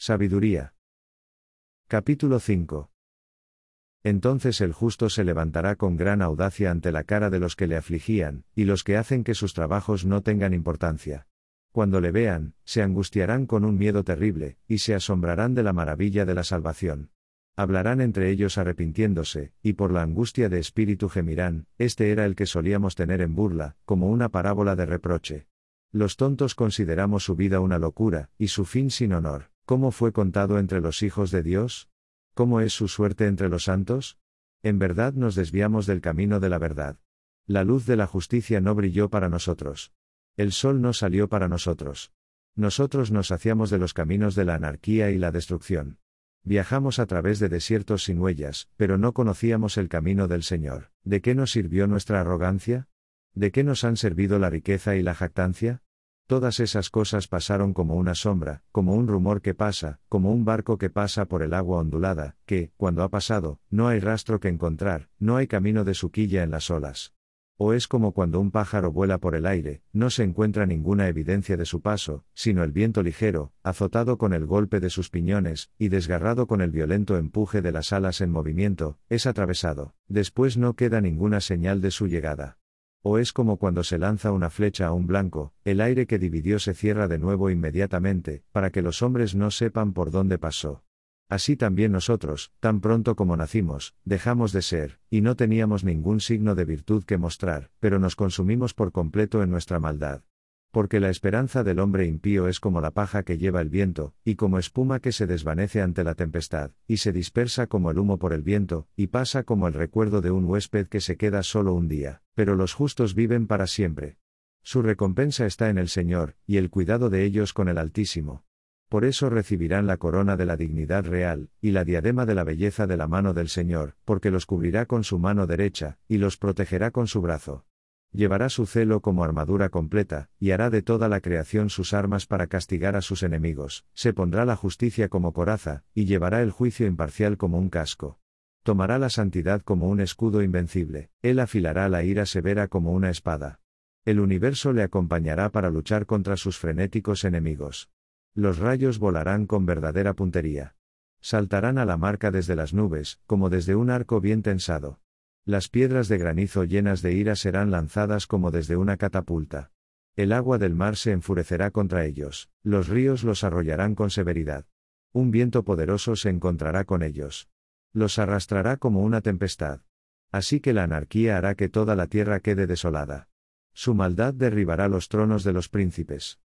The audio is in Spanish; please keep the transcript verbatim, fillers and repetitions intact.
Sabiduría. Capítulo cinco. Entonces el justo se levantará con gran audacia ante la cara de los que le afligían, y los que hacen que sus trabajos no tengan importancia. Cuando le vean, se angustiarán con un miedo terrible, y se asombrarán de la maravilla de la salvación. Hablarán entre ellos arrepintiéndose, y por la angustia de espíritu gemirán, este era el que solíamos tener en burla, como una parábola de reproche. Los tontos consideramos su vida una locura, y su fin sin honor. ¿Cómo fue contado entre los hijos de Dios? ¿Cómo es su suerte entre los santos? En verdad nos desviamos del camino de la verdad. La luz de la justicia no brilló para nosotros. El sol no salió para nosotros. Nosotros nos saciamos de los caminos de la anarquía y la destrucción. Viajamos a través de desiertos sin huellas, pero no conocíamos el camino del Señor. ¿De qué nos sirvió nuestra arrogancia? ¿De qué nos han servido la riqueza y la jactancia? Todas esas cosas pasaron como una sombra, como un rumor que pasa, como un barco que pasa por el agua ondulada, que, cuando ha pasado, no hay rastro que encontrar, no hay camino de su quilla en las olas. O es como cuando un pájaro vuela por el aire, no se encuentra ninguna evidencia de su paso, sino el viento ligero, azotado con el golpe de sus piñones, y desgarrado con el violento empuje de las alas en movimiento, es atravesado, después no queda ninguna señal de su llegada. O es como cuando se lanza una flecha a un blanco, el aire que dividió se cierra de nuevo inmediatamente, para que los hombres no sepan por dónde pasó. Así también nosotros, tan pronto como nacimos, dejamos de ser, y no teníamos ningún signo de virtud que mostrar, pero nos consumimos por completo en nuestra maldad. Porque la esperanza del hombre impío es como la paja que lleva el viento, y como espuma que se desvanece ante la tempestad, y se dispersa como el humo por el viento, y pasa como el recuerdo de un huésped que se queda solo un día, pero los justos viven para siempre. Su recompensa está en el Señor, y el cuidado de ellos con el Altísimo. Por eso recibirán la corona de la dignidad real, y la diadema de la belleza de la mano del Señor, porque los cubrirá con su mano derecha, y los protegerá con su brazo. Llevará su celo como armadura completa, y hará de toda la creación sus armas para castigar a sus enemigos, se pondrá la justicia como coraza, y llevará el juicio imparcial como un casco. Tomará la santidad como un escudo invencible, él afilará la ira severa como una espada. El universo le acompañará para luchar contra sus frenéticos enemigos. Los rayos volarán con verdadera puntería. Saltarán a la marca desde las nubes, como desde un arco bien tensado. Las piedras de granizo llenas de ira serán lanzadas como desde una catapulta. El agua del mar se enfurecerá contra ellos, los ríos los arrollarán con severidad. Un viento poderoso se encontrará con ellos. Los arrastrará como una tempestad. Así que la anarquía hará que toda la tierra quede desolada. Su maldad derribará los tronos de los príncipes.